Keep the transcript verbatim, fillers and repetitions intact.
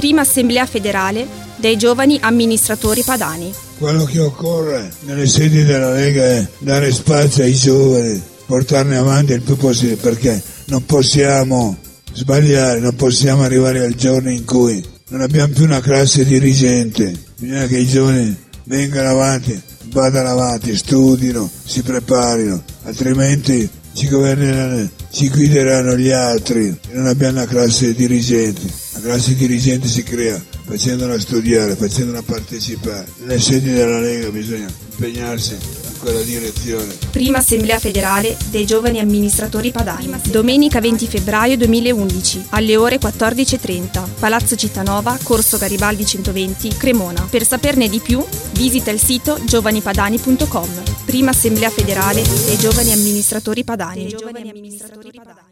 Prima assemblea federale dei giovani amministratori padani. Quello che occorre nelle sedi della Lega è dare spazio ai giovani, portarne avanti il più possibile, perché non possiamo sbagliare, non possiamo arrivare al giorno in cui non abbiamo più una classe dirigente. Bisogna che i giovani vengano avanti, vadano avanti, studino, si preparino, altrimenti ci governeranno, ci guideranno gli altri e non abbiamo una classe dirigente. La classe dirigente si crea facendola studiare, facendola partecipare. Nelle sedi della Lega bisogna impegnarsi in quella direzione. Prima assemblea federale dei giovani amministratori padani. Domenica venti febbraio duemilaundici alle ore quattordici e trenta. Palazzo Cittanova, Corso Garibaldi centoventi, Cremona. Per saperne di più visita il sito giovani padani punto com. Prima assemblea federale dei giovani amministratori padani.